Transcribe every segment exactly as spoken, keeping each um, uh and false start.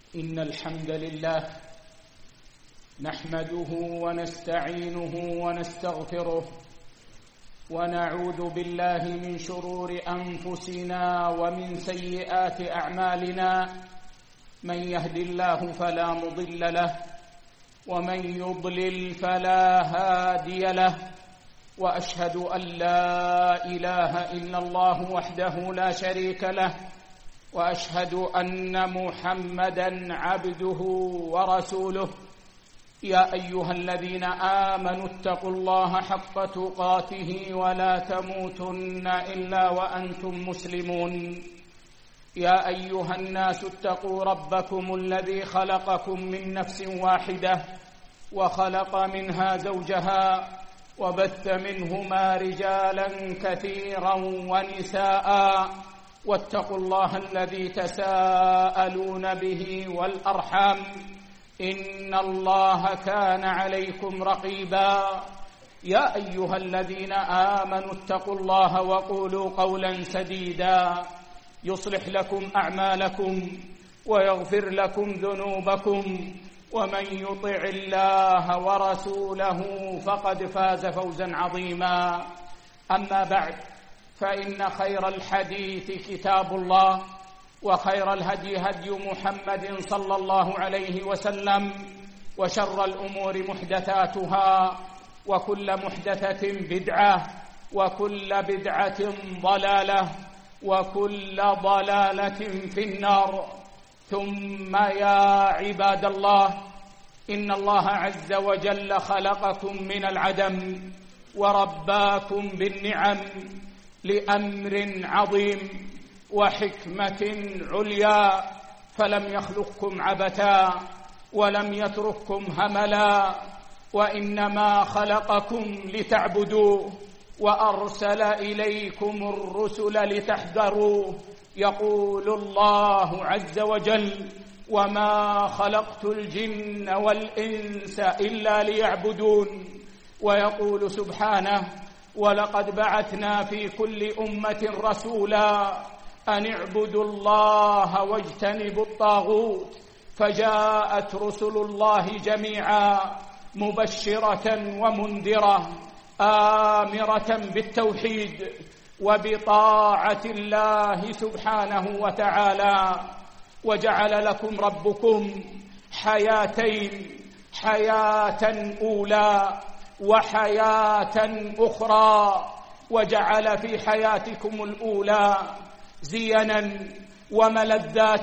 إن الحمد لله نحمده ونستعينه ونستغفره ونعوذ بالله من شرور أنفسنا ومن سيئات أعمالنا. من يهد الله فلا مضل له ومن يضلل فلا هادي له، وأشهد أن لا إله إلا الله وحده لا شريك له، وأشهد أن محمدًا عبده ورسوله. يا أيها الذين آمنوا اتقوا الله حق تقاته ولا تموتن إلا وأنتم مسلمون. يا أيها الناس اتقوا ربكم الذي خلقكم من نفس واحدة وخلق منها زوجها وبث منهما رجالا كثيرا ونساء، واتقوا الله الذي تساءلون به والأرحام إن الله كان عليكم رقيبا. يا أيها الذين آمنوا اتقوا الله وقولوا قولا سديدا يصلح لكم أعمالكم ويغفر لكم ذنوبكم، ومن يطع الله ورسوله فقد فاز فوزا عظيما. أما بعد، فإن خير الحديث كتاب الله، وخير الهدي هدي محمد صلى الله عليه وسلم، وشر الأمور محدثاتها، وكل محدثة بدعة، وكل بدعة ضلالة، وكل ضلالة في النار. ثم يا عباد الله، إن الله عز وجل خلقكم من العدم ورباكم بالنعم لأمر عظيم وحكمة عليا، فلم يخلقكم عبثا ولم يترككم هملا، وإنما خلقكم لتعبدوه وأرسل إليكم الرسل لتحذروه. يقول الله عز وجل: وما خلقت الجن والإنس إلا ليعبدون. ويقول سبحانه: ولقد بعثنا في كل أمة رسولا أن اعبدوا الله واجتنبوا الطاغوت، فجاءت رسل الله جميعا مبشرة ومنذرة، آمرة بالتوحيد وبطاعة الله سبحانه وتعالى. وجعل لكم ربكم حياتين، حياة أولى وحياة أخرى، وجعل في حياتكم الأولى زينا وملذات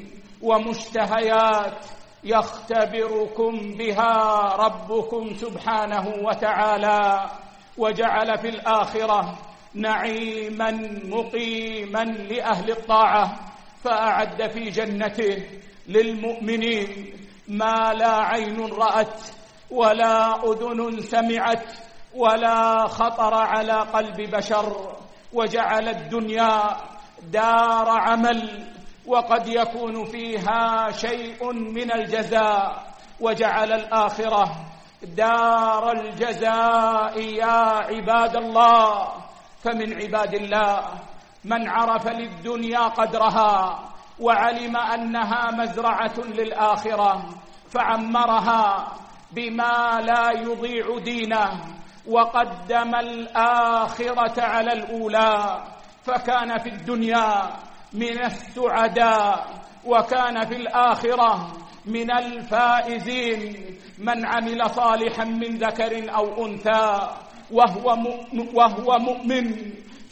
ومشتهيات يختبركم بها ربكم سبحانه وتعالى، وجعل في الآخرة نعيما مقيما لأهل الطاعة، فأعد في جنته للمؤمنين ما لا عين رأت ولا أذن سمعت ولا خطر على قلب بشر. وجعل الدنيا دار عمل وقد يكون فيها شيء من الجزاء، وجعل الآخرة دار الجزاء يا عباد الله. فمن عباد الله من عرف للدنيا قدرها وعلم أنها مزرعة للآخرة، فعمرها بما لا يضيع دينه، وقدم الآخرة على الأولى، فكان في الدنيا من السعداء وكان في الآخرة من الفائزين. من عمل صالحا من ذكر أو أنثى وهو مؤمن, وهو مؤمن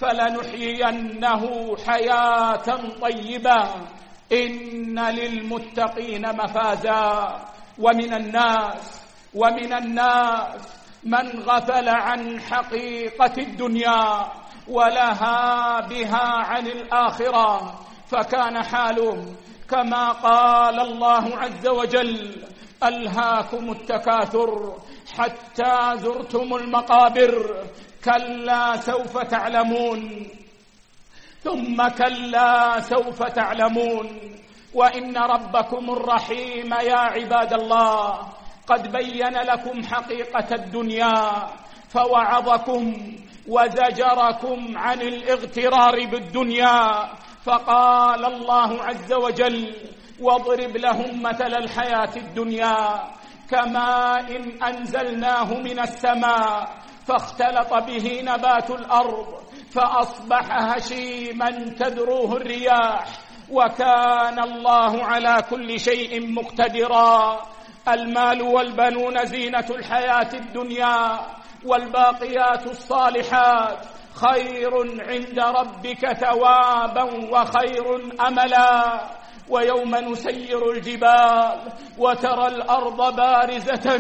فلنحيينه حياة طيبة إن للمتقين مفازا. ومن الناس ومن الناس من غفل عن حقيقة الدنيا ولها بها عن الآخرة، فكان حاله كما قال الله عز وجل: ألهاكم التكاثر حتى زرتم المقابر، كلا سوف تعلمون ثم كلا سوف تعلمون. وإن ربكم الرحيم يا عباد الله قد بين لكم حقيقة الدنيا فوعظكم وزجركم عن الاغترار بالدنيا، فقال الله عز وجل: واضرب لهم مثل الحياة الدنيا كماء إن أنزلناه من السماء فاختلط به نبات الأرض فأصبح هشيما تذروه الرياح وكان الله على كل شيء مقتدرا. المال والبنون زينة الحياة الدنيا والباقيات الصالحات خير عند ربك ثوابا وخير أملا. ويوم نسير الجبال وترى الأرض بارزة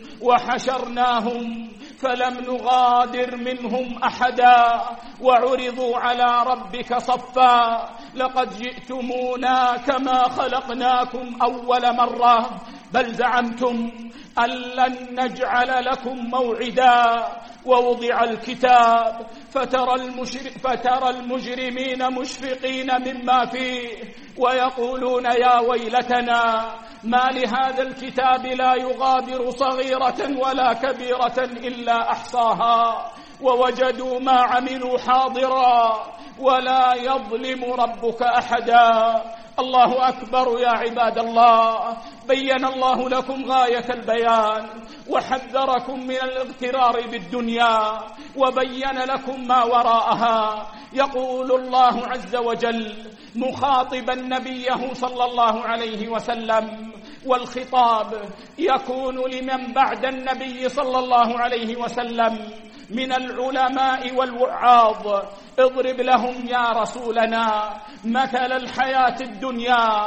وحشرناهم فلم نغادر منهم أحدا وعرضوا على ربك صفا لقد جئتمونا كما خلقناكم أول مرة بل زعمتم أن لن نجعل لكم موعدا. ووضع الكتاب فترى, المشر... فترى المجرمين مشفقين مما فيه ويقولون يا ويلتنا ما لهذا الكتاب لا يغادر صغيرة ولا كبيرة إلا أحصاها ووجدوا ما عملوا حاضرا ولا يظلم ربك أحدا. الله أكبر. يا عباد الله، بين الله لكم غاية البيان وحذركم من الاغترار بالدنيا وبين لكم ما وراءها. يقول الله عز وجل مخاطبا نبيه صلى الله عليه وسلم، والخطاب يكون لمن بعد النبي صلى الله عليه وسلم من العلماء والوعاظ: اضرب لهم يا رسولنا مثل الحياة الدنيا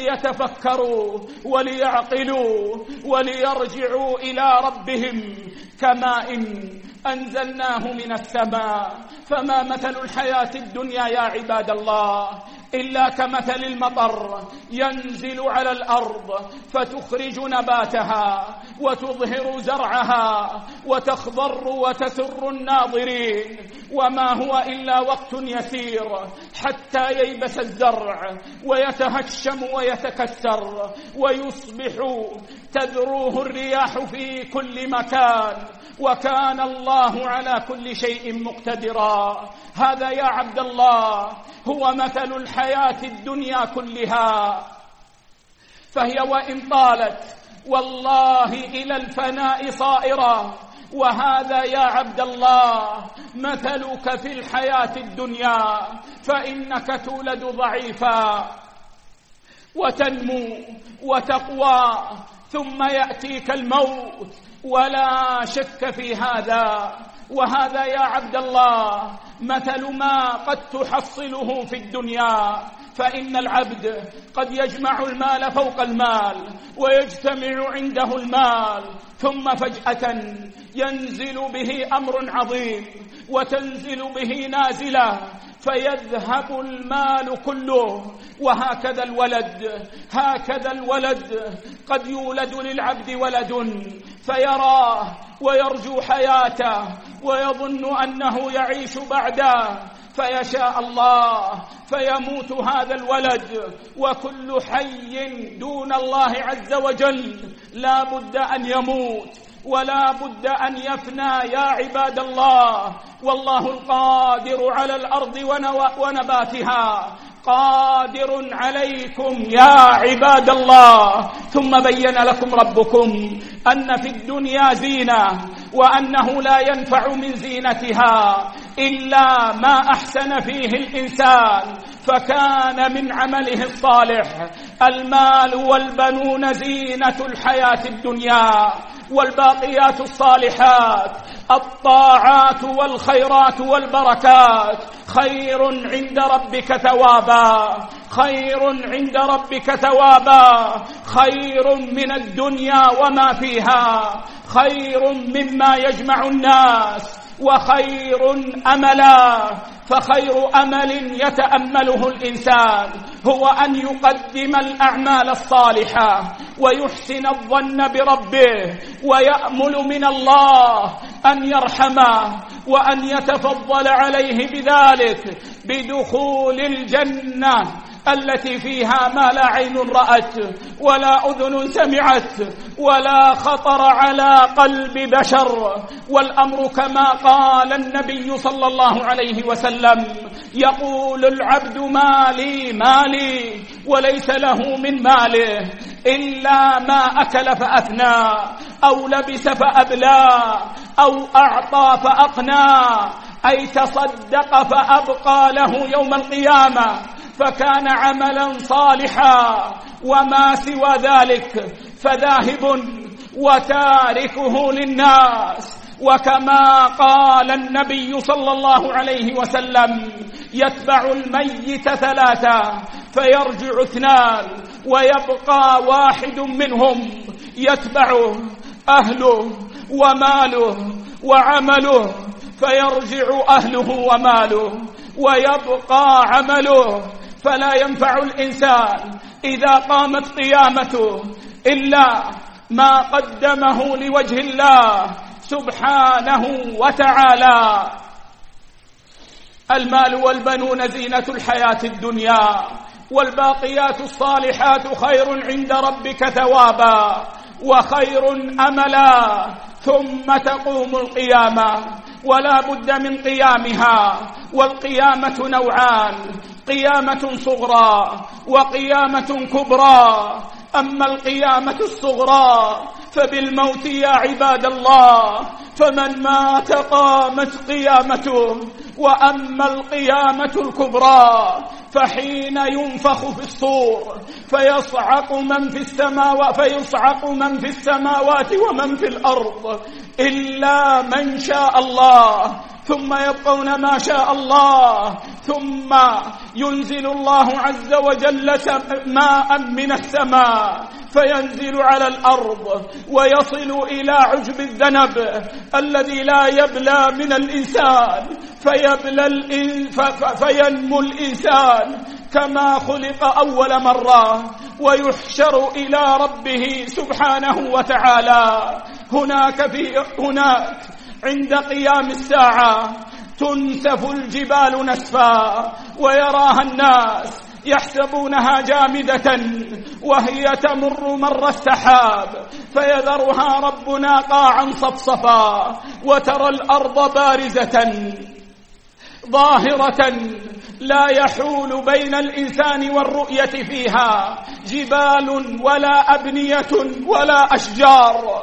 ليتفكروا وليعقلوا وليرجعوا إلى ربهم كماء أنزلناه من السماء. فما مثل الحياة الدنيا يا عباد الله إلا كمثل المطر ينزل على الأرض فتخرج نباتها وتظهر زرعها وتخضر وتسر الناظرين، وما هو إلا وقت يسير حتى ييبس الزرع ويتهشم ويتكسر ويصبح تذروه الرياح في كل مكان وكان الله على كل شيء مقتدرا. هذا يا عبد الله هو مثل الحياة الدنيا كلها، فهي وإن طالت والله إلى الفناء صائرة. وهذا يا عبد الله مثلك في الحياة الدنيا، فإنك تولد ضعيفا وتنمو وتقوى ثم يأتيك الموت ولا شك في هذا. وهذا يا عبد الله مثل ما قد تحصله في الدنيا، فإن العبد قد يجمع المال فوق المال ويجتمع عنده المال ثم فجأة ينزل به أمر عظيم وتنزل به نازلة فيذهب المال كله. وهكذا الولد هكذا الولد قد يولد للعبد ولد فيراه ويرجو حياته ويظن أنه يعيش بعده، فيشاء الله فيموت هذا الولد. وكل حي دون الله عز وجل لا بد أن يموت ولا بد أن يفنى يا عباد الله. والله القادر على الأرض ونباتها قادر عليكم يا عباد الله. ثم بين لكم ربكم أن في الدنيا زينة وأنه لا ينفع من زينتها إلا ما أحسن فيه الإنسان فكان من عمله الصالح. المال والبنون زينة الحياة الدنيا والباقيات الصالحات الطاعات والخيرات والبركات خير عند ربك ثوابا خير عند ربك ثوابا خير من الدنيا وما فيها، خير مما يجمع الناس وخير أملا. فخير أمل يتأمله الإنسان هو أن يقدم الأعمال الصالحة ويحسن الظن بربه ويأمل من الله أن يرحمه وأن يتفضل عليه بذلك بدخول الجنة التي فيها ما لا عين رأت ولا أذن سمعت ولا خطر على قلب بشر. والأمر كما قال النبي صلى الله عليه وسلم: يقول العبد مالي مالي، وليس له من ماله إلا ما أكل فأفنى أو لبس فأبلى أو أعطى فأقنى، أي تصدق فأبقى له يوم القيامة فكان عملا صالحا، وما سوى ذلك فذاهب وتاركه للناس. وكما قال النبي صلى الله عليه وسلم: يتبع الميت ثلاثة فيرجع اثنان ويبقى واحد منهم يتبعه أهله وماله وعمله، فيرجع أهله وماله ويبقى عمله، فلا ينفع الإنسان إذا قامت قيامته إلا ما قدمه لوجه الله سبحانه وتعالى. المال والبنون زينة الحياة الدنيا، والباقيات الصالحات خير عند ربك ثوابا وخير أملا. ثم تقوم القيامة ولا بد من قيامها، والقيامة نوعان: قيامة صغرى وقيامة كبرى. أما القيامة الصغرى فبالموت يا عباد الله، فمن مات قامت قيامته. وأما القيامة الكبرى فحين ينفخ في الصور فيصعق من في السماوات فيصعق من في السماوات ومن في الأرض إلا من شاء الله، ثم يبقون ما شاء الله، ثم ينزل الله عز وجل ماء من السماء فينزل على الأرض ويصل إلى عجب الذنب الذي لا يبلى من الإنسان، فيبلى الإنس فينمو الإنسان كما خلق أول مرة ويحشر إلى ربه سبحانه وتعالى. هناك في هناك عند قيام الساعة تنسف الجبال نسفا ويراها الناس يحسبونها جامدة وهي تمر مر السحاب، فيذرها ربنا قاعا صفصفا، وترى الأرض بارزة ظاهرة لا يحول بين الإنسان والرؤية فيها جبال ولا أبنية ولا أشجار.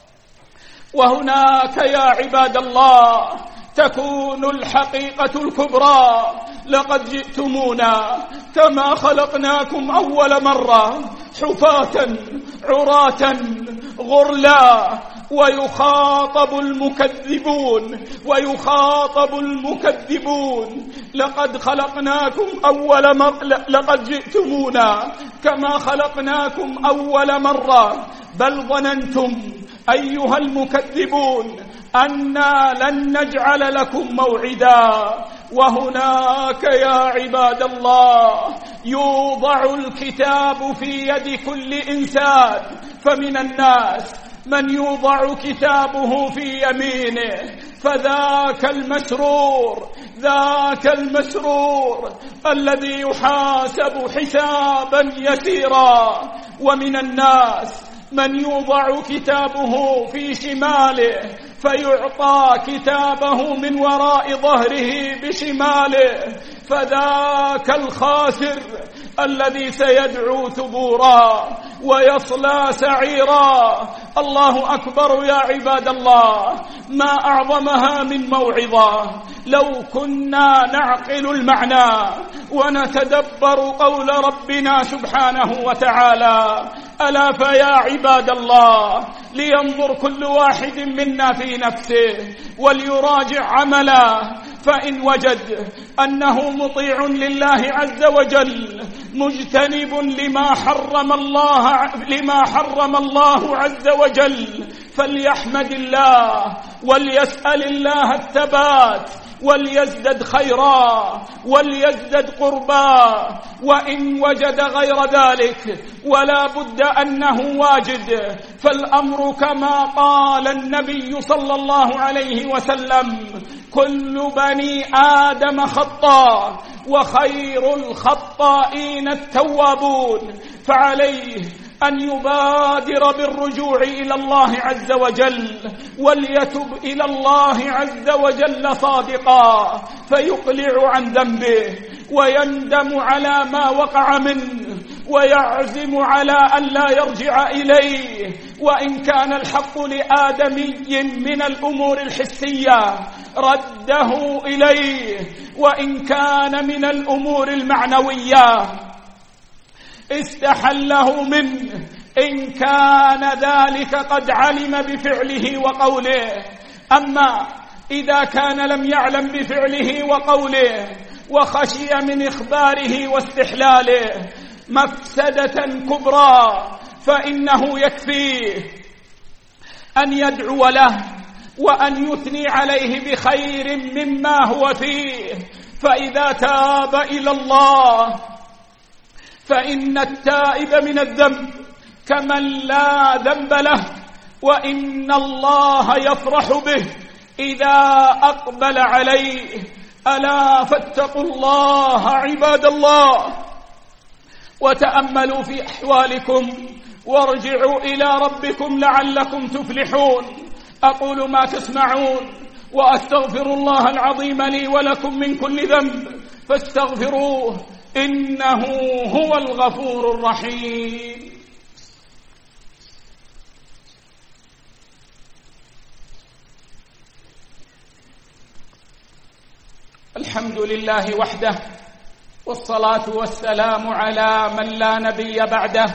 وهناك يا عباد الله تكون الحقيقة الكبرى: لقد جئتمونا كما خلقناكم أول مرة حفاة عراة غرلا. ويخاطب المكذبون ويخاطب المكذبون لقد خلقناكم أول مرة لقد جئتمونا كما خلقناكم أول مرة، بل ظننتم أيها المكذبون أنا لن نجعل لكم موعدا. وهناك يا عباد الله يوضع الكتاب في يد كل إنسان، فمن الناس من يوضع كتابه في يمينه فذاك المسرور ذاك المسرور الذي يحاسب حسابا يسيرا. ومن الناس من يوضع كتابه في شماله فيعطى كتابه من وراء ظهره بشماله، فذاك الخاسر الذي سيدعو ثبورا ويصلى سعيرا. الله أكبر يا عباد الله، ما أعظمها من موعظة. لو كنا نعقل المعنى ونتدبر قول ربنا سبحانه وتعالى: ألا فيا عباد الله لينظر كل واحد منا في نفسه وليراجع عمله، فإن وجد أنه مطيع لله عز وجل مجتنب لما حرم الله لما حرم الله عز وجل فليحمد الله وليسأل الله الثبات وليزدد خيرا وليزدد قربا، وإن وجد غير ذلك ولا بد أنه واجد، فالأمر كما قال النبي صلى الله عليه وسلم: كل بني آدم خطاء وخير الخطائين التوابون. فعليه أن يبادر بالرجوع إلى الله عز وجل، وليتب إلى الله عز وجل صادقا، فيقلع عن ذنبه ويندم على ما وقع منه، ويعزم على أن لا يرجع إليه. وإن كان الحق لآدمي من الأمور الحسية رده إليه، وإن كان من الأمور المعنوية استحله منه، إن كان ذلك قد علم بفعله وقوله. أما إذا كان لم يعلم بفعله وقوله وخشي من إخباره واستحلاله مفسدة كبرى، فإنه يكفيه أن يدعو له وأن يثني عليه بخير مما هو فيه. فإذا تاب إلى الله فإن التائب من الذنب كمن لا ذنب له، وإن الله يفرح به إذا أقبل عليه. ألا فاتقوا الله عباد الله، وتأملوا في أحوالكم وارجعوا إلى ربكم لعلكم تفلحون. أقول ما تسمعون، وأستغفر الله العظيم لي ولكم من كل ذنب، فاستغفروه إنه هو الغفور الرحيم. الحمد لله وحده، والصلاة والسلام على من لا نبي بعده.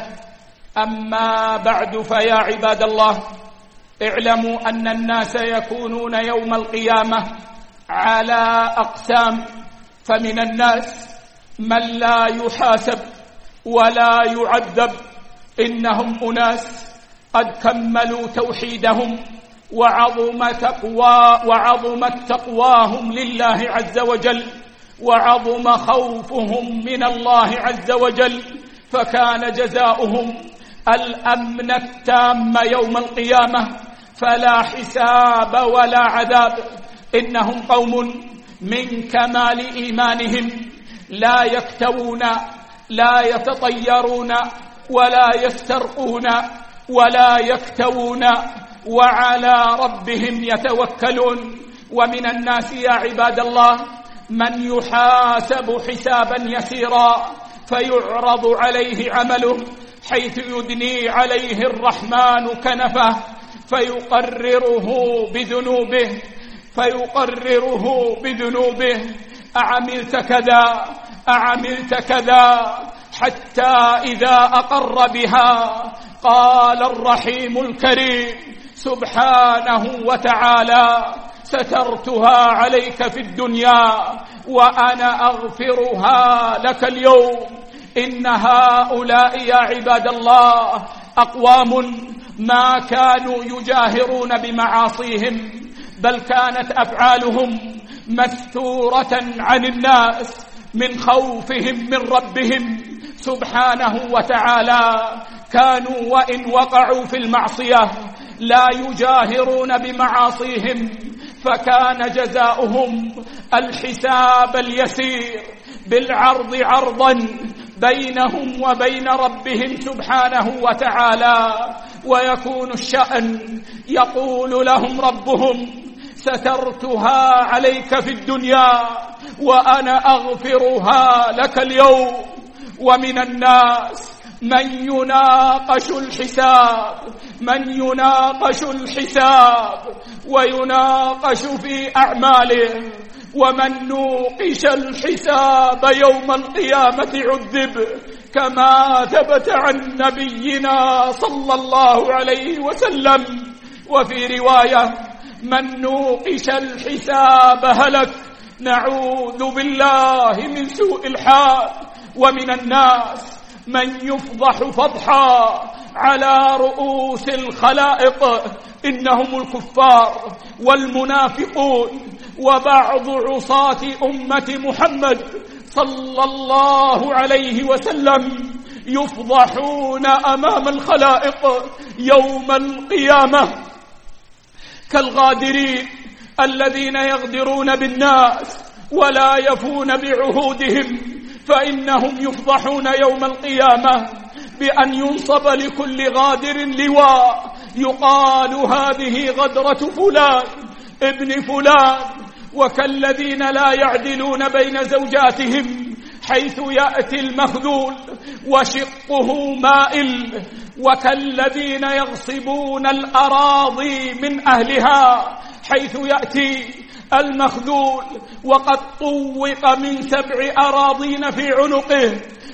أما بعد، فيا عباد الله، اعلموا أن الناس يكونون يوم القيامة على أقسام، فمن الناس من لا يحاسب ولا يعذب، إنهم أناس قد كملوا توحيدهم وعظم تقوى وعظمت تقواهم لله عز وجل، وعظم خوفهم من الله عز وجل، فكان جزاؤهم الأمن التام يوم القيامة، فلا حساب ولا عذاب. إنهم قوم من كمال إيمانهم لا يكتوون، لا يتطيرون، ولا يسترقون، ولا يكتوون، وعلى ربهم يتوكلون. ومن الناس يا عباد الله من يحاسب حسابا يسيرا فيعرض عليه عمله، حيث يدني عليه الرحمن كنفه فيقرره بذنوبه فيقرره بذنوبه أعملت كذا أعملت كذا، حتى إذا أقر بها قال الرحيم الكريم سبحانه وتعالى: سترتها عليك في الدنيا وأنا أغفرها لك اليوم. إن هؤلاء يا عباد الله أقوام ما كانوا يجاهرون بمعاصيهم، بل كانت أفعالهم مستورة عن الناس من خوفهم من ربهم سبحانه وتعالى. كانوا وإن وقعوا في المعصية لا يجاهرون بمعاصيهم، فكان جزاؤهم الحساب اليسير بالعرض عرضا بينهم وبين ربهم سبحانه وتعالى. ويكون الشأن يقول لهم ربهم: سترتها عليك في الدنيا وأنا أغفرها لك اليوم. ومن الناس من يناقش الحساب من يناقش الحساب ويناقش في أعماله، ومن نوقش الحساب يوم القيامة عذب، كما ثبت عن نبينا صلى الله عليه وسلم. وفي رواية: من نوقش الحساب هلك. نعوذ بالله من سوء الحال. ومن الناس من يفضح فضحا على رؤوس الخلائق، إنهم الكفار والمنافقون وبعض عصاة أمة محمد صلى الله عليه وسلم يفضحون أمام الخلائق يوم القيامة كالغادرين الذين يغدرون بالناس ولا يفون بعهودهم، فإنهم يفضحون يوم القيامة بأن ينصب لكل غادر لواء يقال هذه غدرة فلان ابن فلان، وكالذين لا يعدلون بين زوجاتهم حيث يأتي المخذول وشقه مائل، وكالذين يغصبون الأراضي من أهلها حيث يأتي المخذول وقد طوق من سبع أراضين في عنقه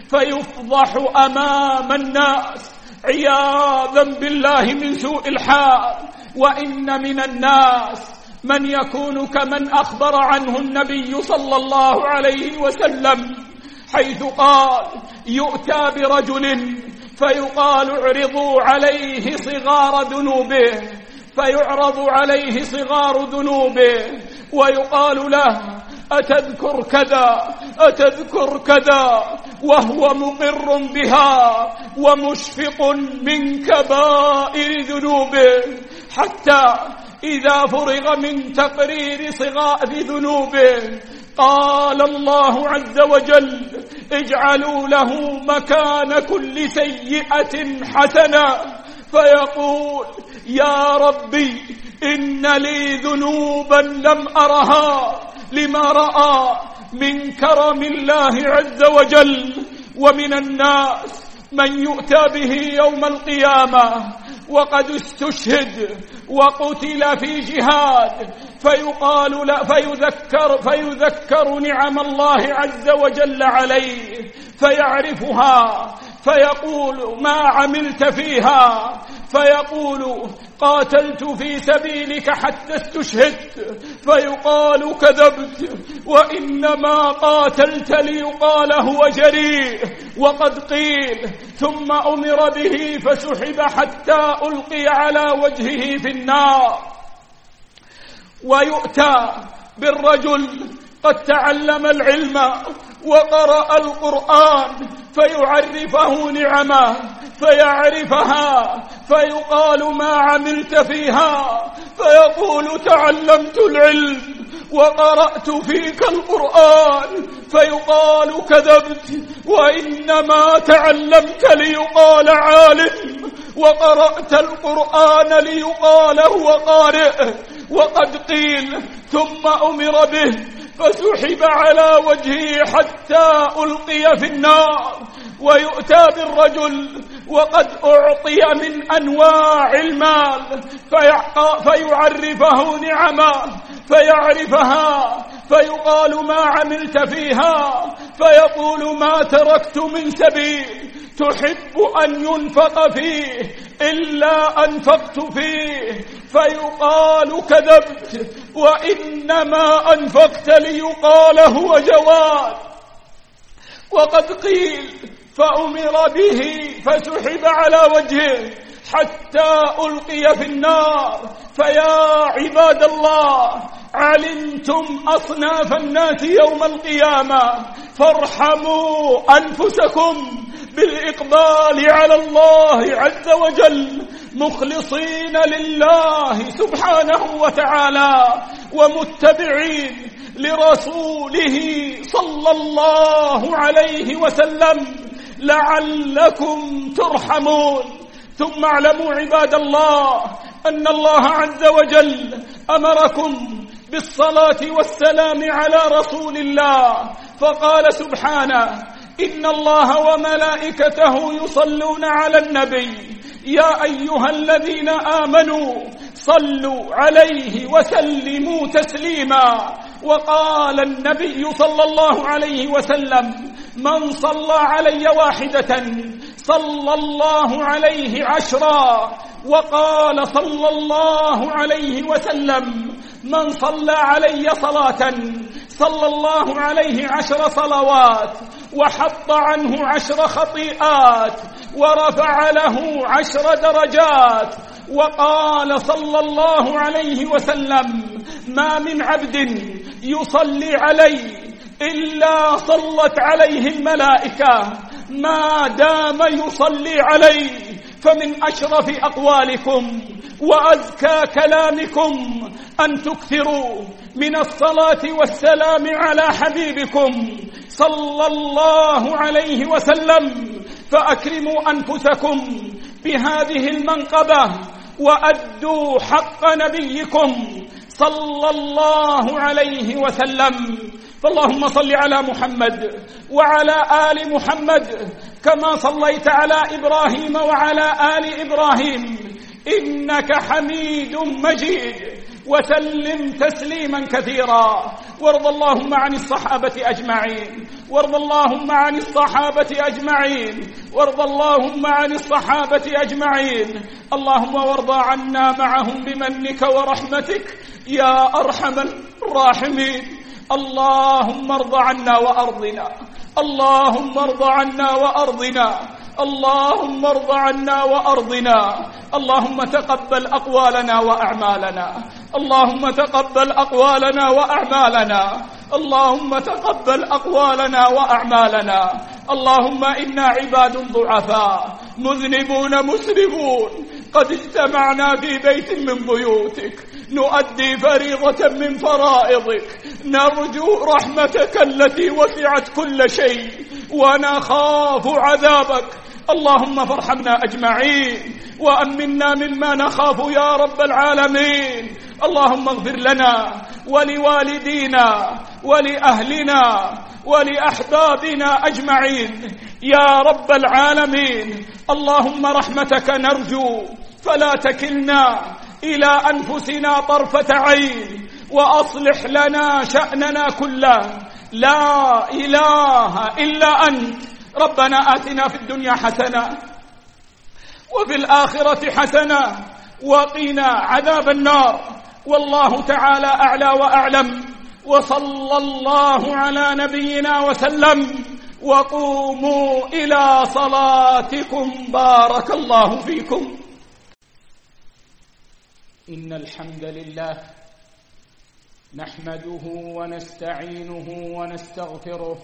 فيفضح أمام الناس عياذا بالله من سوء الحال. وإن من الناس من يكون كمن أخبر عنه النبي صلى الله عليه وسلم حيث قال: يؤتى برجل فيقال اعرضوا عليه صغار ذنوبه، فيعرض عليه صغار ذنوبه ويقال له: أتذكر كذا أتذكر كذا، وهو مقر بها ومشفق من كبائر ذنوبه، حتى إذا فرغ من تقرير صغار ذنوبه قال الله عز وجل: اجعلوا له مكان كل سيئة حسنة، فيقول: يا ربي إن لي ذنوبا لم أرها، لما رأى من كرم الله عز وجل. ومن الناس من يؤتى به يوم القيامة وقد استشهد وقتل في جهاد فيقال لا فيذكر, فيذكر نعم الله عز وجل عليه فيعرفها، فيقول: ما عملت فيها؟ فيقول: قاتلت في سبيلك حتى استشهدت. فيقال: كذبت، وإنما قاتلت ليقال هو جريء. وقد قيل: ثم أمر به فسحب حتى ألقي على وجهه في النار. ويؤتى بالرجل قد تعلم العلم وقرأ القرآن فيعرفه نعمه فيعرفها، فيقال: ما عملت فيها؟ فيقول: تعلمت العلم وقرأت فيك القرآن. فيقال: كذبت، وإنما تعلمت ليقال عالم، وقرأت القرآن ليقال هو قارئ. وقد قيل: ثم أمر به فسحب على وجهه حتى ألقي في النار. ويؤتى بالرجل وقد أعطي من أنواع المال فيعرفه نعمه فيعرفها، فيقال: ما عملت فيها؟ فيقول: ما تركت من سبيل تحب أن ينفق فيه إلا أنفقت فيه. فيقال: كذبت، وإنما أنفقت ليقال هو جواد. وقد قيل: فأمر به فسحب على وجهه حتى ألقي في النار. فيا عباد الله، علمتم أصناف الناس يوم القيامة، فارحموا أنفسكم بالإقبال على الله عز وجل مخلصين لله سبحانه وتعالى ومتبعين لرسوله صلى الله عليه وسلم لعلكم ترحمون. ثم اعلموا عباد الله أن الله عز وجل أمركم بالصلاة والسلام على رسول الله، فقال سبحانه: إن الله وملائكته يصلون على النبي يا أيها الذين آمنوا صلوا عليه وسلموا تسليما. وقال النبي صلى الله عليه وسلم: من صلى علي واحدة صلى الله عليه عشرا. وقال صلى الله عليه وسلم: من صلى علي صلاة صلى الله عليه عشر صلوات وحط عنه عشر خطيئات ورفع له عشر درجات. وقال صلى الله عليه وسلم: ما من عبد يصلي علي إلا صلت عليه الملائكة ما دام يصلي علي. فمن أشرف أقوالكم وأزكى كلامكم أن تكثروا من الصلاة والسلام على حبيبكم صلى الله عليه وسلم. فأكرموا أنفسكم بهذه المنقبة وأدوا حق نبيكم صلى الله عليه وسلم. فاللهم صل على محمد وعلى آل محمد كما صليت على إبراهيم وعلى آل إبراهيم إنك حميد مجيد، وسلم تسليما كثيرا. وارض اللهم عن الصحابة أجمعين وارض اللهم عن الصحابة أجمعين وارض اللهم عن الصحابة أجمعين. اللهم وارض عنا معهم بمنك ورحمتك يا أرحم الراحمين. اللهم ارض عنا وأرضنا اللهم ارض عنا وأرضنا اللهم ارض عنا وأرضنا. اللهم تقبل أقوالنا وأعمالنا اللهم تقبل أقوالنا وأعمالنا اللهم تقبل أقوالنا وأعمالنا. اللهم إنا عباد ضعفاء مذنبون مسرفون قد اجتمعنا في بيت من بيوتك نؤدي فريضة من فرائضك، نرجو رحمتك التي وسعت كل شيء ونخاف عذابك. اللهم فارحمنا أجمعين وأمنا مما نخاف يا رب العالمين. اللهم اغفر لنا ولوالدينا ولأهلنا ولأحبابنا أجمعين يا رب العالمين. اللهم رحمتك نرجو فلا تكلنا إلى أنفسنا طرفة عين، وأصلح لنا شأننا كله. لا إله إلا أنت. ربنا آتنا في الدنيا حسنة وفي الآخرة حسنة وقنا عذاب النار. والله تعالى أعلى وأعلم، وصلى الله على نبينا وسلم. وقوموا إلى صلاتكم بارك الله فيكم. إن الحمد لله نحمده ونستعينه ونستغفره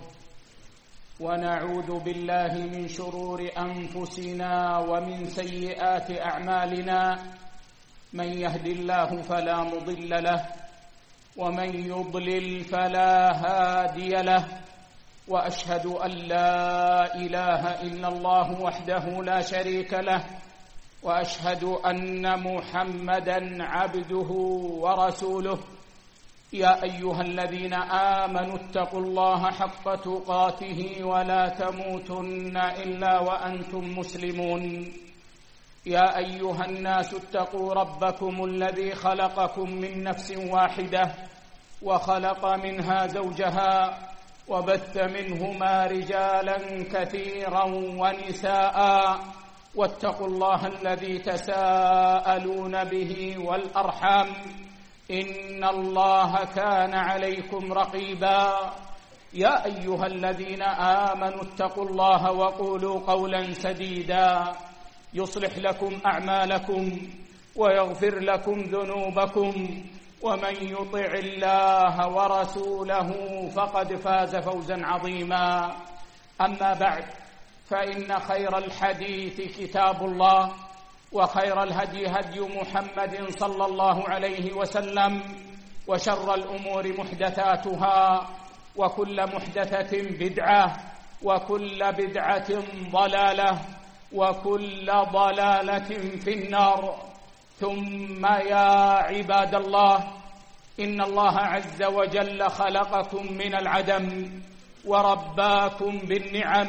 ونعوذ بالله من شرور أنفسنا ومن سيئات أعمالنا. من يهد الله فلا مضل له ومن يضلل فلا هادي له. وأشهد أن لا إله إلا الله وحده لا شريك له، وأشهد أن محمدًا عبده ورسوله. يا أيها الذين آمنوا اتقوا الله حق تقاته ولا تموتن إلا وأنتم مسلمون. يا أيها الناس اتقوا ربكم الذي خلقكم من نفس واحدة وخلق منها زوجها وبث منهما رجالا كثيرا ونساء. واتقوا الله الذي تساءلون به والأرحام إن الله كان عليكم رقيبا. يا أيها الذين آمنوا اتقوا الله وقولوا قولا سديدا يصلح لكم أعمالكم ويغفر لكم ذنوبكم، ومن يطع الله ورسوله فقد فاز فوزا عظيما. أما بعد، فإن خير الحديث كتاب الله، وخير الهدي هدي محمد صلى الله عليه وسلم، وشر الأمور محدثاتها، وكل محدثة بدعة، وكل بدعة ضلالة، وكل ضلالة في النار. ثم يا عباد الله، إن الله عز وجل خلقكم من العدم ورباكم بالنعم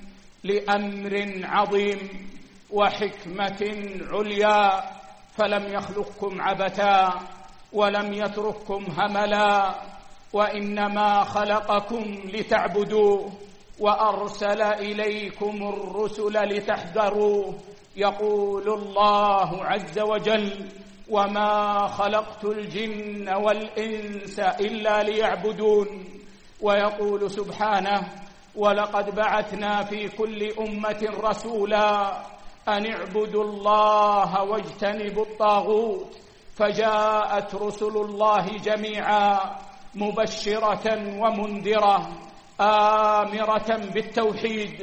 لأمر عظيم وحكمة عليا، فلم يخلقكم عبثا ولم يترككم هملا، وإنما خلقكم لتعبدوه وأرسل إليكم الرسل لتحذروه. يقول الله عز وجل: وما خلقت الجن والإنس إلا ليعبدون. ويقول سبحانه: ولقد بعثنا في كل أمة رسولا أن اعبدوا الله واجتنبوا الطاغوت، فجاءت رسل الله جميعا مبشرة ومنذرة آمرة بالتوحيد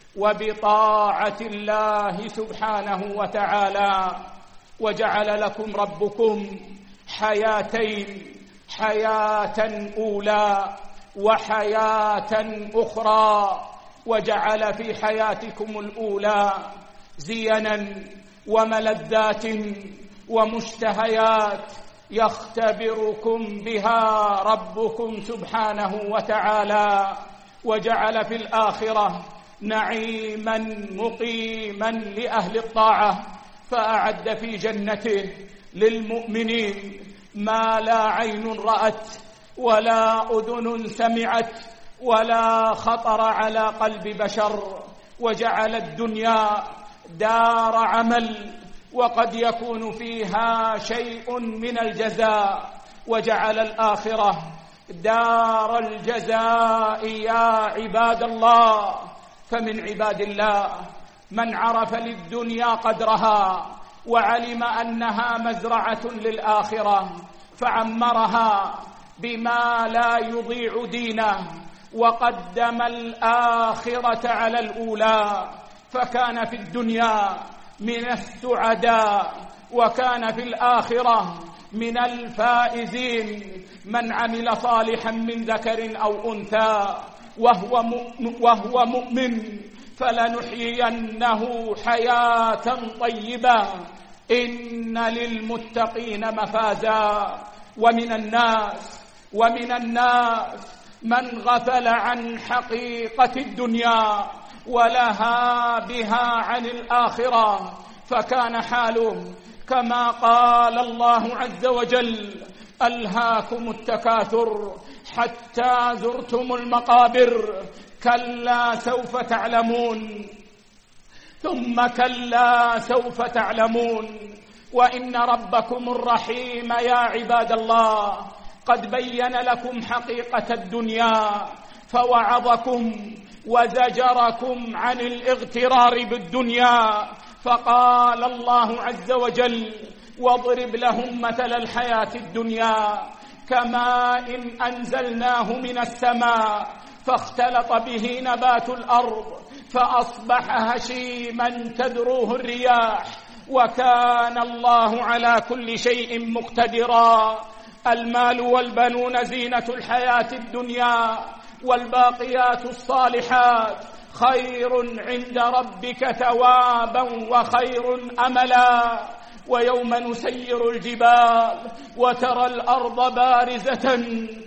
وبطاعة الله سبحانه وتعالى. وجعل لكم ربكم حياتين، حياة أولى وحياة أخرى، وجعل في حياتكم الأولى زينا وملذات ومشتهيات يختبركم بها ربكم سبحانه وتعالى، وجعل في الآخرة نعيما مقيما لأهل الطاعة، فأعد في جنته للمؤمنين ما لا عين رأت ولا أذن سمعت ولا خطر على قلب بشر. وجعل الدنيا دار عمل وقد يكون فيها شيء من الجزاء، وجعل الآخرة دار الجزاء يا عباد الله. فمن عباد الله من عرف للدنيا قدرها وعلم أنها مزرعة للآخرة فعمرها بما لا يضيع دينه، وقدم الآخرة على الأولى، فكان في الدنيا من السعداء وكان في الآخرة من الفائزين. من عمل صالحا من ذكر أو أنثى وهو وهو مؤمن فلنحيينه حياة طيبة إن للمتقين مفازا. ومن الناس ومن الناس من غفل عن حقيقة الدنيا ولها بها عن الآخرة، فكان حاله كما قال الله عز وجل: ألهاكم التكاثر حتى زرتم المقابر، كلا سوف تعلمون ثم كلا سوف تعلمون. وإن ربكم الرحيم يا عباد الله قد بين لكم حقيقة الدنيا فوعظكم وزجركم عن الاغترار بالدنيا، فقال الله عز وجل: واضرب لهم مثل الحياة الدنيا كماء إن أنزلناه من السماء فاختلط به نبات الأرض فأصبح هشيما تذروه الرياح وكان الله على كل شيء مقتدرا. المال والبنون زينة الحياة الدنيا، والباقيات الصالحات خير عند ربك ثوابا وخير أملا. ويوم نسير الجبال وترى الأرض بارزة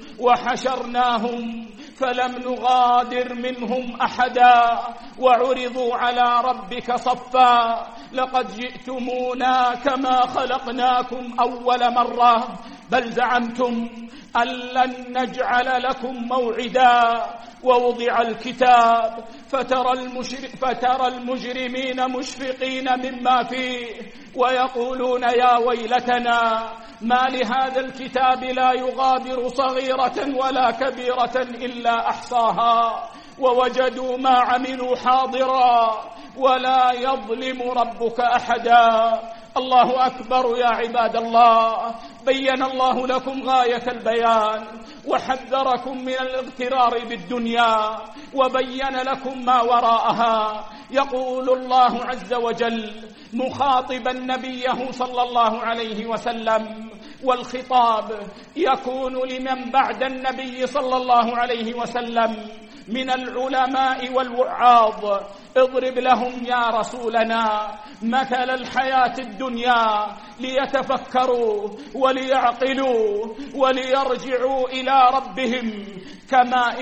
وحشرناهم فلم نغادر منهم أحدا وعرضوا على ربك صفا لقد جئتمونا كما خلقناكم أول مرة بل زعمتم أن لن نجعل لكم موعدا. ووضع الكتاب فترى, المشر... فترى المجرمين مشفقين مما فيه ويقولون يا ويلتنا ما لهذا الكتاب لا يغادر صغيرة ولا كبيرة إلا أحصاها ووجدوا ما عملوا حاضرا ولا يظلم ربك أحدا. الله أكبر يا عباد الله. بين الله لكم غاية البيان وحذركم من الاغترار بالدنيا وبين لكم ما وراءها. يقول الله عز وجل مخاطبا نبيه صلى الله عليه وسلم، والخطاب يكون لمن بعد النبي صلى الله عليه وسلم من العلماء والوعاظ: اضرب لهم يا رسولنا مثل الحياة الدنيا ليتفكروا وليعقلوا وليرجعوا إلى ربهم كماء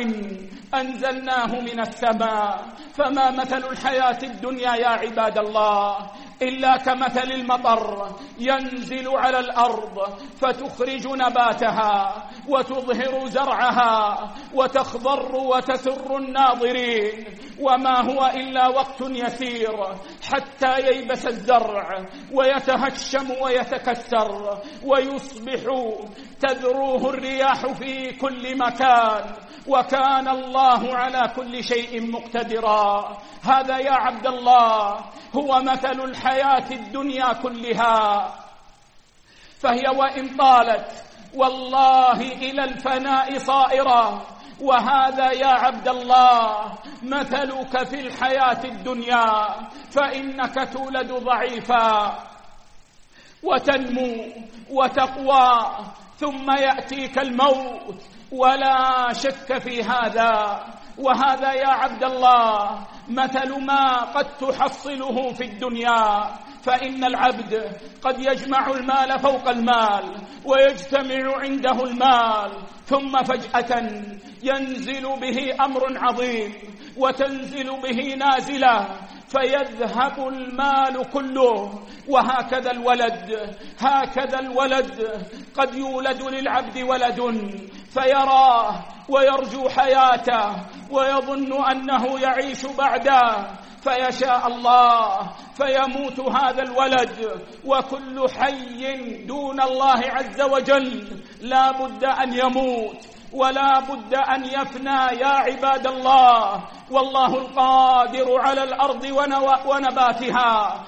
أنزلناه من السماء. فما مثل الحياة الدنيا يا عباد الله إلا كمثل المطر ينزل على الأرض فتخرج نباتها وتظهر زرعها وتخضر وتسر الناظرين، وما هو إلا وقت يسير حتى ييبس الزرع ويتهشم ويتكسر ويصبح تذروه الرياح في كل مكان، وكان الله على كل شيء مقتدرا. هذا يا عبد الله هو مثل الحياة الدنيا كلها، فهي وإن طالت والله إلى الفناء صائرة. وهذا يا عبد الله مثلك في الحياة الدنيا، فإنك تولد ضعيفا وتنمو وتقوى ثم يأتيك الموت، ولا شك في هذا. وهذا يا عبد الله مثل ما قد تحصله في الدنيا، فإن العبد قد يجمع المال فوق المال ويجتمع عنده المال، ثم فجأة ينزل به أمر عظيم وتنزل به نازلة فيذهب المال كله. وهكذا الولد هكذا الولد قد يولد للعبد ولد فيراه ويرجو حياته ويظن أنه يعيش بعده، فيشاء الله فيموت هذا الولد. وكل حي دون الله عز وجل لا بد أن يموت ولا بد أن يفنى يا عباد الله. والله القادر على الأرض ونباتها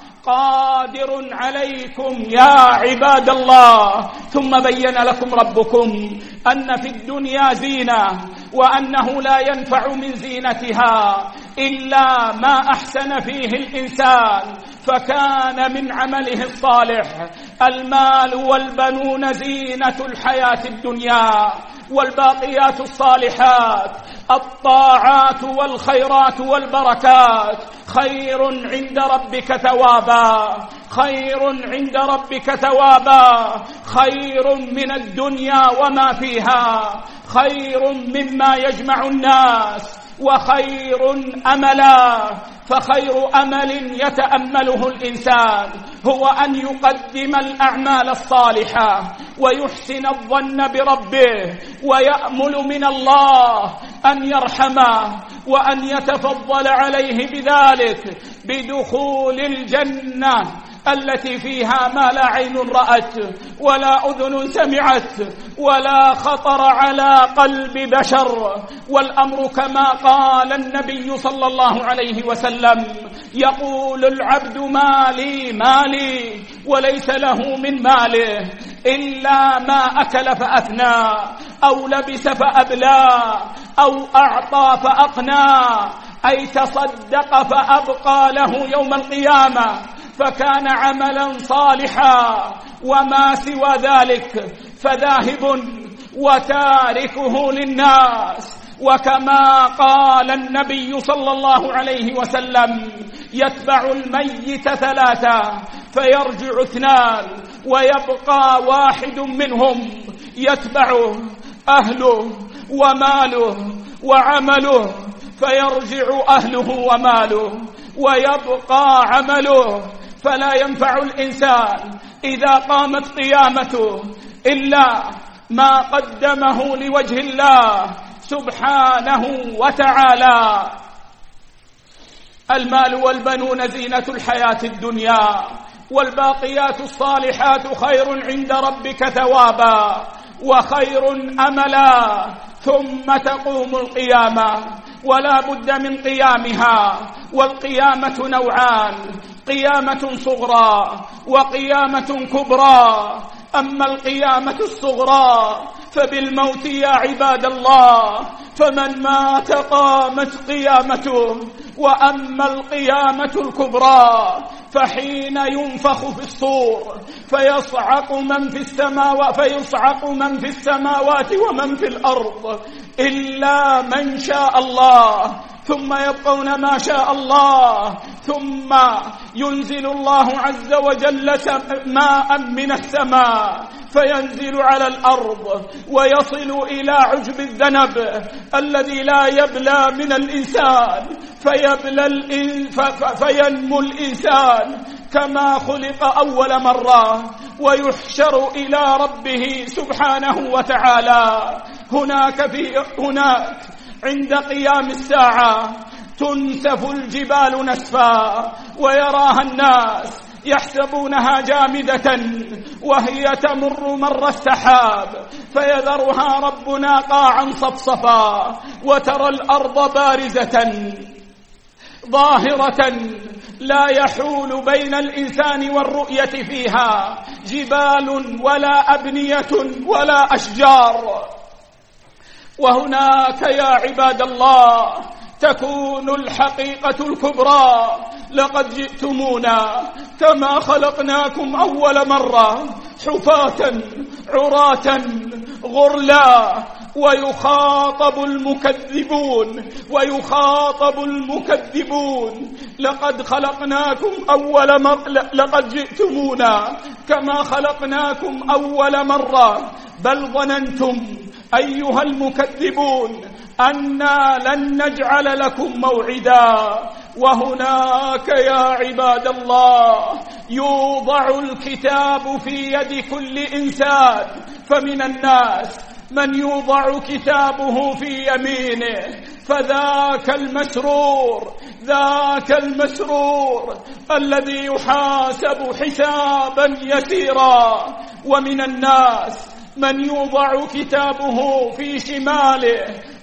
قادر عليكم يا عباد الله. ثم بين لكم ربكم أن في الدنيا زينة، وأنه لا ينفع من زينتها إلا ما أحسن فيه الإنسان فكان من عمله الصالح. المال والبنون زينة الحياة الدنيا، والباقيات الصالحات الطاعات والخيرات والبركات خير عند ربك ثوابا خير عند ربك ثوابا خير من الدنيا وما فيها، خير مما يجمع الناس، وخير أملا. فخير أمل يتأمله الإنسان هو أن يقدم الأعمال الصالحة ويحسن الظن بربه ويأمل من الله أن يرحمه وأن يتفضل عليه بذلك بدخول الجنة التي فيها ما لا عين رأت ولا أذن سمعت ولا خطر على قلب بشر. والأمر كما قال النبي صلى الله عليه وسلم: يقول العبد مالي مالي، وليس له من ماله إلا ما أكل فأفنى أو لبس فأبلى أو أعطى فأقنى، أي تصدق فأبقى له يوم القيامة فكان عملا صالحا، وما سوى ذلك فذاهب وتاركه للناس. وكما قال النبي صلى الله عليه وسلم: يتبع الميت ثلاثة فيرجع اثنان ويبقى واحد منهم يتبعه أهله وماله وعمله، فيرجع أهله وماله ويبقى عمله. فلا ينفع الإنسان إذا قامت قيامته إلا ما قدمه لوجه الله سبحانه وتعالى. المال والبنون زينة الحياة الدنيا، والباقيات الصالحات خير عند ربك ثوابا وخير أملا. ثم تقوم القيامة ولا بد من قيامها، والقيامة نوعان: قيامة صغرى وقيامة كبرى. أما القيامة الصغرى فبالموت يا عباد الله، فمن مات قامت قيامته. وأما القيامة الكبرى فحين ينفخ في الصور فيصعق من في السماوات فيصعق من في السماوات ومن في الأرض إلا من شاء الله، ثم يبقون ما شاء الله، ثم ينزل الله عز وجل ماء من السماء فينزل على الأرض ويصل إلى عجب الذنب الذي لا يبلى من الإنسان، فيبلى الإن... فينمو الإنسان كما خلق أول مرة ويحشر إلى ربه سبحانه وتعالى. هناك في هناك عند قيام الساعة تنسف الجبال نسفا ويراها الناس يحسبونها جامدة وهي تمر مر السحاب، فيذرها ربنا قاعا صفصفا، وترى الأرض بارزة ظاهرة لا يحول بين الإنسان والرؤية فيها جبال ولا أبنية ولا أشجار. وهناك يا عباد الله تكون الحقيقة الكبرى: لقد جئتمونا كما خلقناكم أول مرة حفاة عراة غرلا. ويخاطب المكذبون ويخاطب المكذبون لقد خلقناكم أول مرة لقد جئتمونا كما خلقناكم أول مرة بل ظننتم أيها المكذبون أنا لن نجعل لكم موعدا. وهناك يا عباد الله يوضع الكتاب في يد كل إنسان، فمن الناس من يوضع كتابه في يمينه فذاك المسرور ذاك المسرور الذي يحاسب حسابا يسيرا. ومن الناس من يوضع كتابه في شماله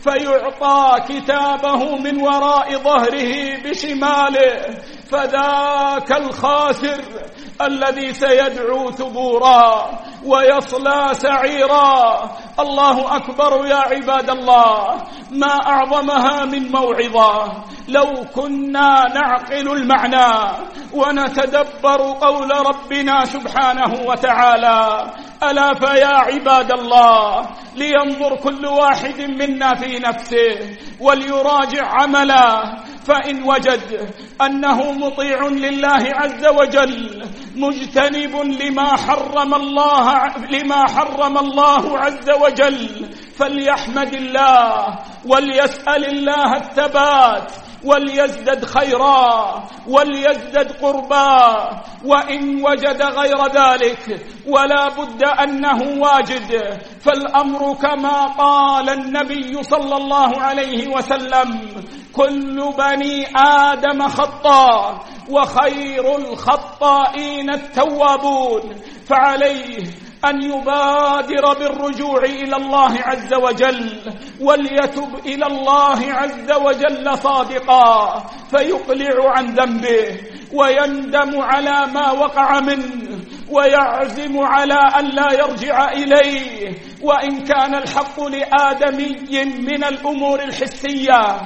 فيعطى كتابه من وراء ظهره بشماله، فذاك الخاسر الذي سيدعو ثبورا ويصلى سعيرا. الله أكبر يا عباد الله، ما أعظمها من موعظة. لو كنا نعقل المعنى ونتدبر قول ربنا سبحانه وتعالى: ألا فيا عباد الله لينظر كل واحد منا في نفسه وليراجع عمله، فإن وجد أنه مطيع لله عز وجل مجتنب لما حرم الله لما حرم الله عز وجل فليحمد الله وليسأل الله الثبات وليزدد خيرا وليزدد قربا. وإن وجد غير ذلك ولا بد أنه واجد، فالأمر كما قال النبي صلى الله عليه وسلم: كل بني آدم خطاء وخير الخطائين التوابون. فعليه أن يبادر بالرجوع إلى الله عز وجل وليتب إلى الله عز وجل صادقا، فيقلع عن ذنبه ويندم على ما وقع منه ويعزم على أن لا يرجع إليه. وإن كان الحق لآدمي من الأمور الحسية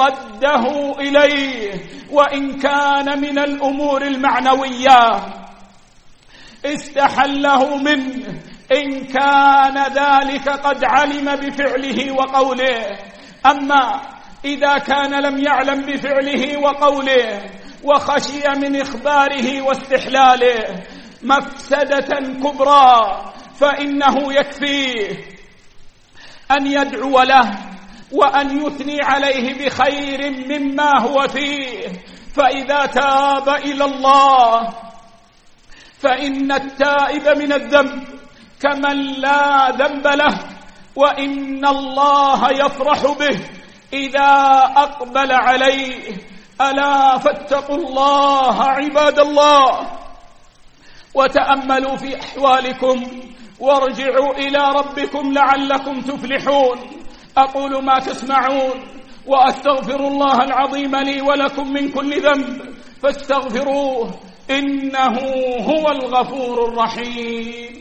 رده إليه، وإن كان من الأمور المعنوية استحله منه إن كان ذلك قد علم بفعله وقوله. أما إذا كان لم يعلم بفعله وقوله وخشي من إخباره واستحلاله مفسدة كبرى، فإنه يكفيه أن يدعو له وأن يثني عليه بخير مما هو فيه. فإذا تاب إلى الله فإن التائب من الذنب كمن لا ذنب له، وإن الله يفرح به إذا أقبل عليه. ألا فاتقوا الله عباد الله وتأملوا في أحوالكم وارجعوا إلى ربكم لعلكم تفلحون. أقول ما تسمعون وأستغفر الله العظيم لي ولكم من كل ذنب فاستغفروه إنه هو الغفور الرحيم.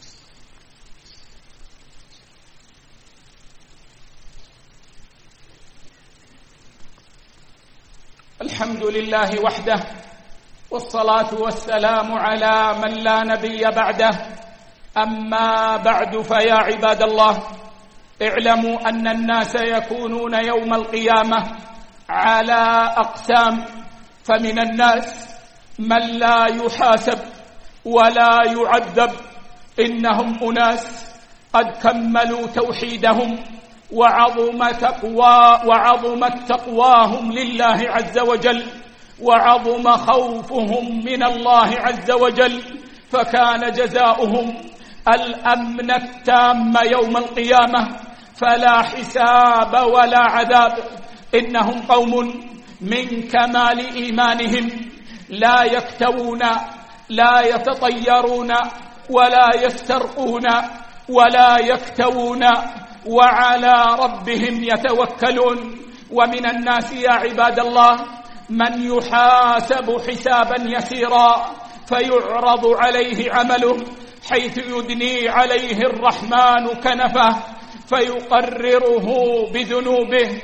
الحمد لله وحده والصلاة والسلام على من لا نبي بعده. أما بعد، فيا عباد الله اعلموا أن الناس يكونون يوم القيامة على أقسام، فمن الناس من لا يحاسب ولا يعذب، إنهم أناس قد كملوا توحيدهم وعظم تقوى وعظمت تقواهم لله عز وجل، وعظم خوفهم من الله عز وجل، فكان جزاؤهم الأمن التام يوم القيامة، فلا حساب ولا عذاب. إنهم قوم من كمال إيمانهم لا يكتوون، لا يتطيرون، ولا يسترقون، ولا يكتوون، وعلى ربهم يتوكلون. ومن الناس يا عباد الله من يحاسب حسابا يسيرا فيعرض عليه عمله، حيث يدني عليه الرحمن كنفه فيقرره بذنوبه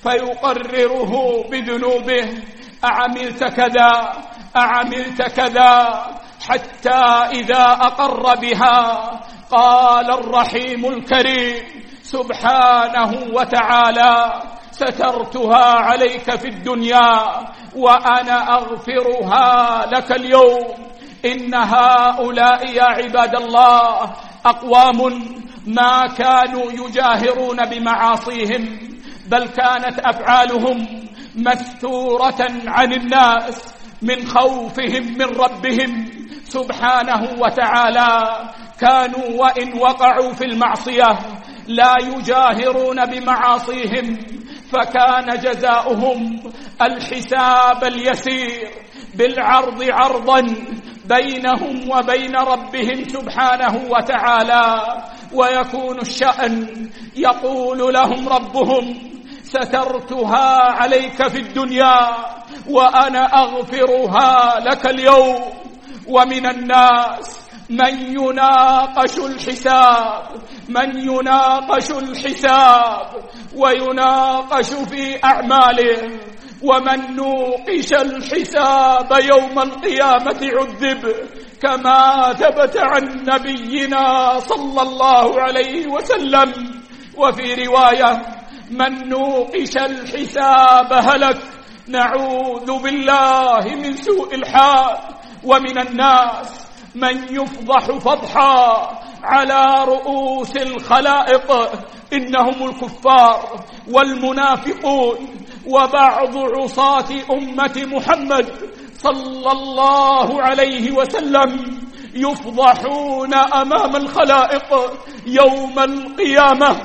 فيقرره بذنوبه أعملت كذا أعملت كذا، حتى إذا أقر بها قال الرحيم الكريم سبحانه وتعالى سترتها عليك في الدنيا وأنا أغفرها لك اليوم. إن هؤلاء يا عباد الله أقوام ما كانوا يجاهرون بمعاصيهم، بل كانت أفعالهم مستورة عن الناس من خوفهم من ربهم سبحانه وتعالى. كانوا وإن وقعوا في المعصية لا يجاهرون بمعاصيهم، فكان جزاؤهم الحساب اليسير بالعرض عرضا بينهم وبين ربهم سبحانه وتعالى. ويكون الشأن يقول لهم ربهم سترتها عليك في الدنيا وأنا أغفرها لك اليوم. ومن الناس من يناقش الحساب من يناقش الحساب ويناقش في أعماله، ومن نوقش الحساب يوم القيامة عذب، كما ثبت عن نبينا صلى الله عليه وسلم. وفي رواية من نوقش الحساب هلك، نعوذ بالله من سوء الحال. ومن الناس من يفضح فضحا على رؤوس الخلائق، إنهم الكفار والمنافقون وبعض عصاة أمة محمد صلى الله عليه وسلم يفضحون أمام الخلائق يوم القيامة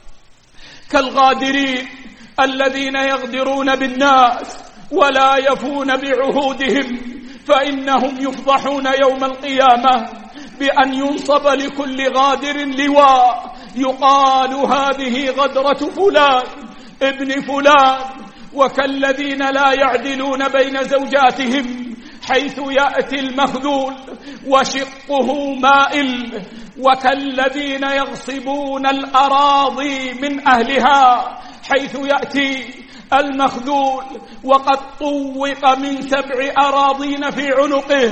كالغادرين الذين يغدرون بالناس ولا يفون بعهودهم، فإنهم يفضحون يوم القيامة بأن ينصب لكل غادر لواء يقال هذه غدرة فلان ابن فلان. وكالذين لا يعدلون بين زوجاتهم حيث يأتي المخذول وشقه مائل، وكالذين يغصبون الأراضي من أهلها حيث يأتي المخذول وقد طوق من سبع أراضين في عنقه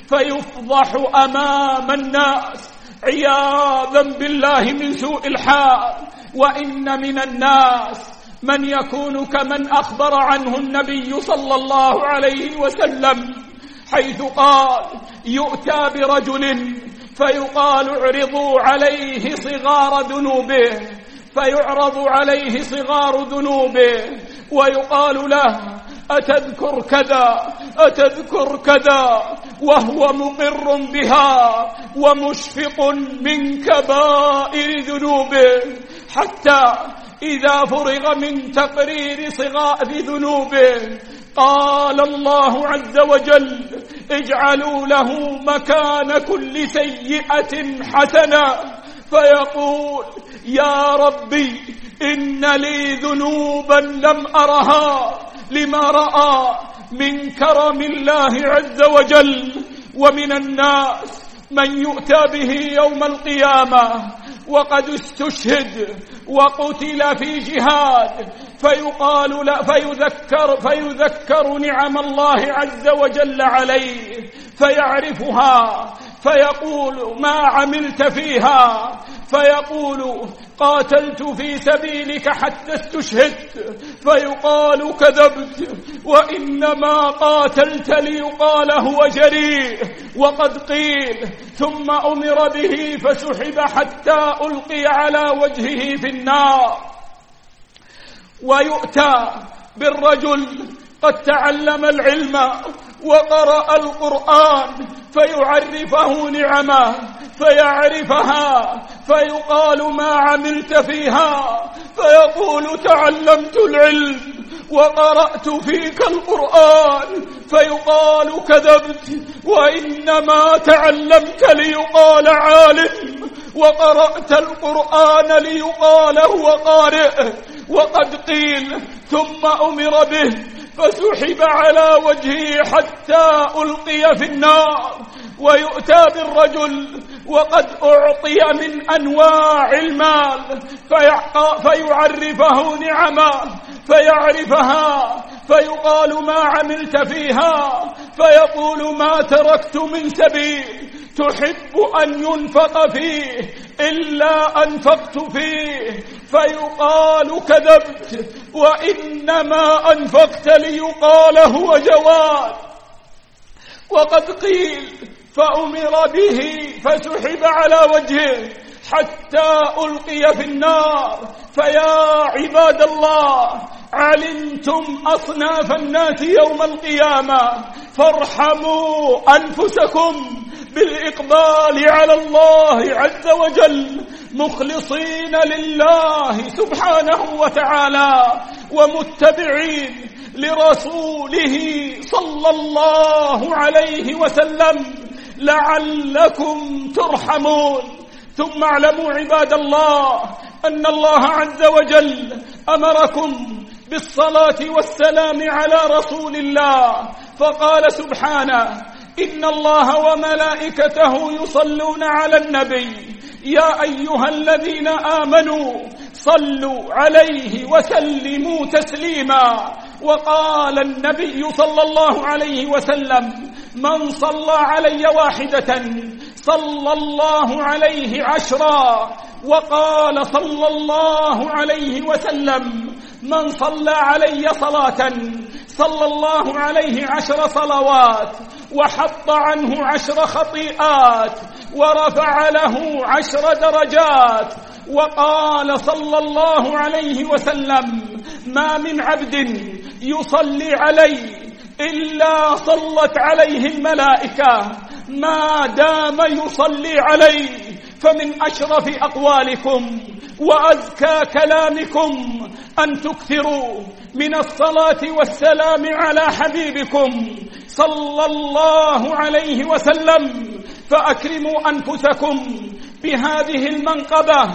فيفضح أمام الناس عياذا بالله من سوء الحال. وإن من الناس من يكون كمن أخبر عنه النبي صلى الله عليه وسلم، حيث قال يؤتى برجل فيقال اعرضوا عليه صغار ذنوبه، فيعرض عليه صغار ذنوبه ويقال له أتذكر كذا أتذكر كذا، وهو مقر بها ومشفق من كبائر ذنوبه، حتى إذا فرغ من تقرير صغار ذنوبه قال الله عز وجل اجعلوا له مكان كل سيئة حسنة، فيقول يا ربي إن لي ذنوبا لم أرها لما رأى من كرم الله عز وجل. ومن الناس من يؤتى به يوم القيامة وقد استشهد وقتل في جهاد فيقال لا فيذكر, فيذكر نعم الله عز وجل عليه فيعرفها فيقول ما عملت فيها، فيقول قاتلت في سبيلك حتى استشهدت، فيقال كذبت وإنما قاتلت ليقال هو جريء وقد قيل، ثم أمر به فسحب حتى ألقي على وجهه في النار. ويؤتى بالرجل قد تعلم العلم وقرأ القرآن فيعرفه نعمه فيعرفها، فيقال ما عملت فيها فيقول تعلمت العلم وقرأت فيك القرآن، فيقال كذبت وإنما تعلمت ليقال عالم وقرأت القرآن ليقال هو قارئ. وقد قيل ثم أمر به فسحب على وجهه حتى ألقي في النار، ويؤتى بالرجل وقد أعطي من أنواع المال فيعرفه نعمه فيعرفها، فيقال ما عملت فيها فيقول ما تركت من سبيل تحب أن ينفق فيه إلا أنفقت فيه، فيقال كذبت وإنما أنفقت ليقال هو جواد. وقد قيل فأمر به فسحب على وجهه حتى ألقي في النار. فيا عباد الله، علمتم أصناف الناس يوم القيامة، فارحموا أنفسكم بالإقبال على الله عز وجل مخلصين لله سبحانه وتعالى ومتبعين لرسوله صلى الله عليه وسلم لعلكم ترحمون. ثم اعلموا عباد الله أن الله عز وجل أمركم بالصلاة والسلام على رسول الله، فقال سبحانه إن الله وملائكته يصلون على النبي يا أيها الذين آمنوا صلوا عليه وسلموا تسليما. وقال النبي صلى الله عليه وسلم من صلى علي واحدة صلى الله عليه عشرا. وقال صلى الله عليه وسلم من صلى علي صلاة صلى الله عليه عشر صلوات وحط عنه عشر خطيئات ورفع له عشر درجات. وقال صلى الله عليه وسلم ما من عبد يصلي علي إلا صلت عليه الملائكة ما دام يصلي علي. فمن أشرف أقوالكم وأزكى كلامكم أن تكثروا من الصلاة والسلام على حبيبكم صلى الله عليه وسلم، فأكرموا أنفسكم بهذه المنقبة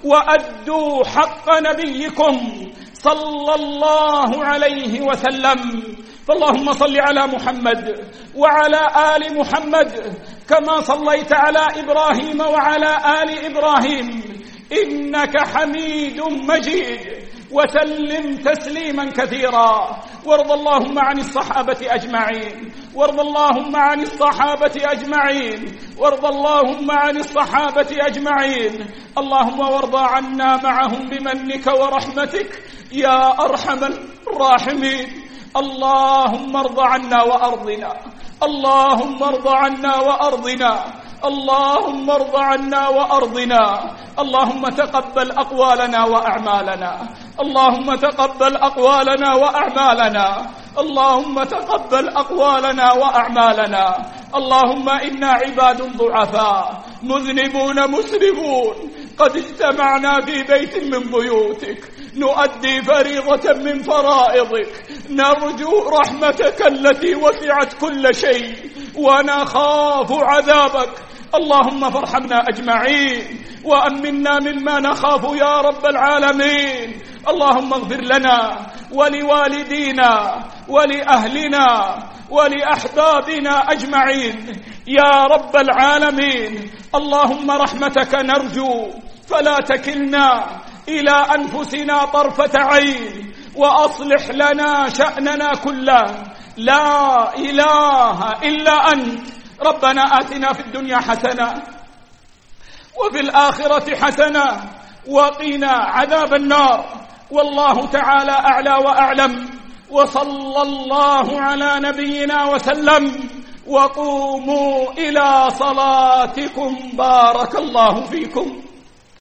وأدوا حق نبيكم صلى الله عليه وسلم. فاللهم صل على محمد وعلى آل محمد كما صليت على إبراهيم وعلى آل إبراهيم إنك حميد مجيد، وسلم تسليما كثيرا. وارض اللهم عن الصحابة أجمعين وارض اللهم عن الصحابة أجمعين وارض اللهم عن الصحابة أجمعين. اللهم وارض عنا معهم بمنك ورحمتك يا أرحم الراحمين. اللهم ارض عنا وأرضنا اللهم ارض عنا وأرضنا اللهم ارض عنا وأرضنا. اللهم تقبل أقوالنا وأعمالنا اللهم تقبل أقوالنا وأعمالنا اللهم تقبل أقوالنا وأعمالنا. اللهم إنا عباد ضعفاء مذنبون مسرفون قد اجتمعنا في بيت من بيوتك نؤدي فريضة من فرائضك، نرجو رحمتك التي وسعت كل شيء ونخاف عذابك. اللهم فارحمنا أجمعين وأمنا مما نخاف يا رب العالمين. اللهم اغفر لنا ولوالدينا ولأهلنا ولأحبابنا أجمعين يا رب العالمين. اللهم رحمتك نرجو فلا تكلنا إلى أنفسنا طرفة عين، وأصلح لنا شأننا كله، لا إله إلا أنت. ربنا آتنا في الدنيا حسنة وفي الآخرة حسنة وقنا عذاب النار. والله تعالى أعلى وأعلم، وصلى الله على نبينا وسلم. وقوموا إلى صلاتكم بارك الله فيكم.